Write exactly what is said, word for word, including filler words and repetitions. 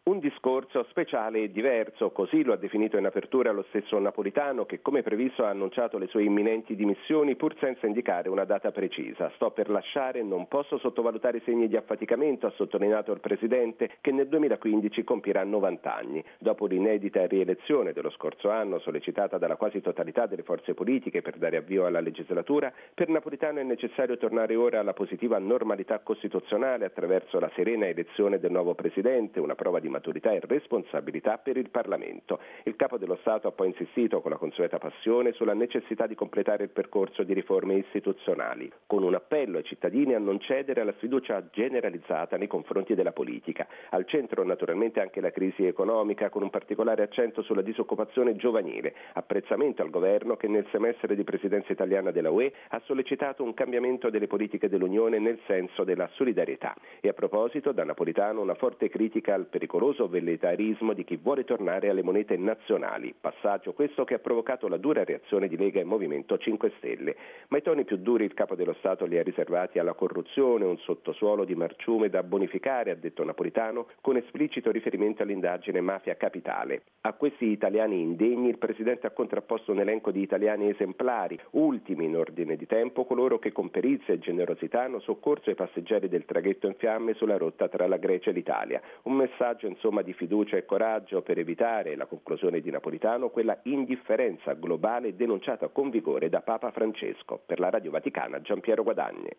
Un discorso speciale e diverso, così lo ha definito in apertura lo stesso Napolitano, che come previsto ha annunciato le sue imminenti dimissioni pur senza indicare una data precisa. Sto per lasciare, non posso sottovalutare i segni di affaticamento, ha sottolineato il Presidente, che nel duemilaquindici compirà novanta anni. Dopo l'inedita rielezione dello scorso anno, sollecitata dalla quasi totalità delle forze politiche per dare avvio alla legislatura, per Napolitano è necessario tornare ora alla positiva normalità costituzionale attraverso la serena elezione del nuovo Presidente, una prova di maturità e responsabilità per il Parlamento. Il Capo dello Stato ha poi insistito con la consueta passione sulla necessità di completare il percorso di riforme istituzionali, con un appello ai cittadini a non cedere alla sfiducia generalizzata nei confronti della politica. Al centro naturalmente anche la crisi economica, con un particolare accento sulla disoccupazione giovanile. Apprezzamento al governo che nel semestre di presidenza italiana della U E ha sollecitato un cambiamento delle politiche dell'Unione nel senso della solidarietà. E a proposito, da Napolitano una forte critica al pericoloso velleitarismo di chi vuole tornare alle monete nazionali, passaggio questo che ha provocato la dura reazione di Lega e Movimento cinque Stelle. Ma i toni più duri il Capo dello Stato li ha riservati alla corruzione, un sottosuolo di marciume da bonificare, ha detto Napolitano, con esplicito riferimento all'indagine Mafia Capitale. A questi italiani indegni il Presidente ha contrapposto un elenco di italiani esemplari, ultimi in ordine di tempo coloro che con perizia e generosità hanno soccorso i passeggeri del traghetto in fiamme sulla rotta tra la Grecia e l'Italia. Un messaggio insomma di fiducia e coraggio per evitare, la conclusione di Napolitano, quella indifferenza globale denunciata con vigore da Papa Francesco. Per la Radio Vaticana, Giampiero Guadagni.